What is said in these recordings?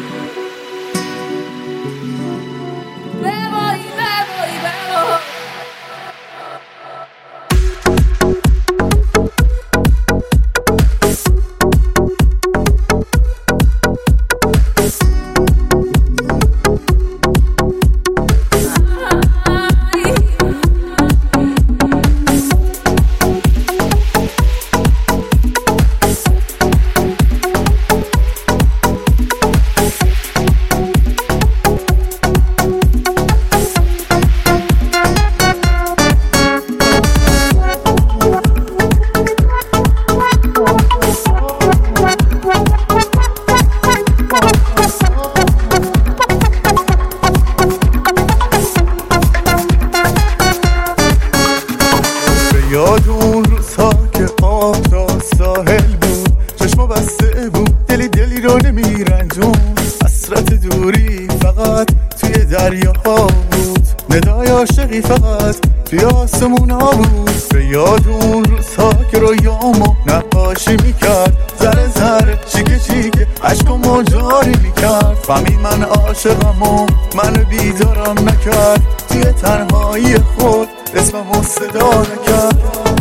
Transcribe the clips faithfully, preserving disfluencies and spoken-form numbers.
یاد اون روزها که آب تا ساحل بود، چشما بسته بود، دلی دلی رو نمیرنجون، حسرت دوری فقط توی دریاها بود، ندای عاشقی فقط توی آسمون ها بود. به یاد اون روزها که رویامو نقاشی میکرد، ذره ذره چیکه چیکه عشقمو جاری میکرد. فهمید من عاشقم و منو بیدارم نکرد، توی تنهایی خود اسممو صدا نکرد.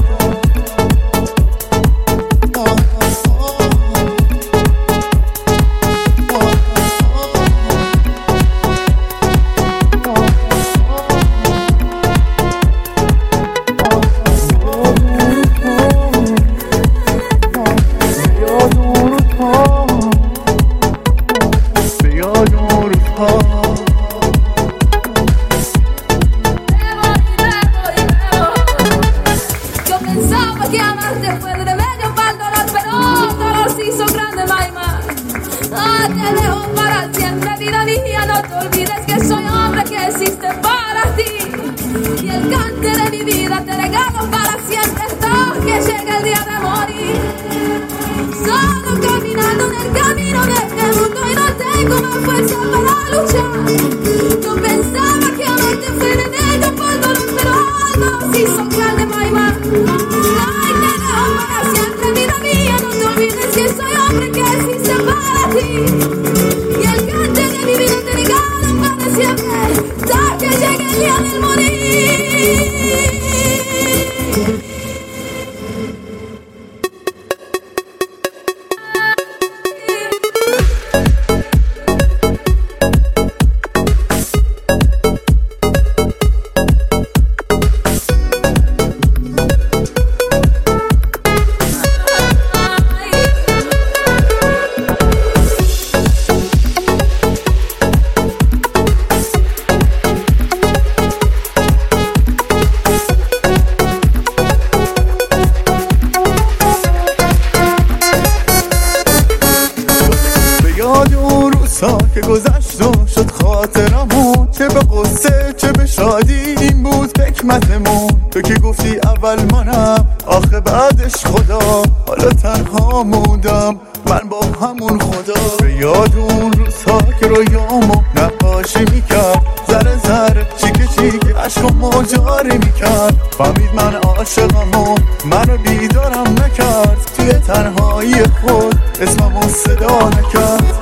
Que amarte fue de medio para el dolor, pero todo se hizo grande, Maima. Ah, te dejo para siempre, vida mía, no te olvides que soy hombre que existe para ti. Y el cante de mi vida te regalo para siempre hasta que llegue el día de morir. Solo caminando en el camino de este mundo y no tengo más fuerza para luchar. Yo pensaba que amarte fue de medio para el dolor, pero algo se hizo grande, Maima. Que soy hombre que existe para ti. Y el cante de mi vida te regalo para siempre hasta que llegue el día del morir. یاد اون روزها که گذشت و شد خاطرمون، چه به قصه چه به شادی این بود حکمتمون. تو که گفتی اول منم آخه بعدش خدا، حالا تنها موندم من با همون خدا. به یاد اون روزها که رویامو نقاشی میکرد، ذره ذره چیکه چیکه عشقمو جاری میکرد. فهمید من عاشقم و منو بیدارم نکرد، توی تنهایی خود اسممو صدا نکرد.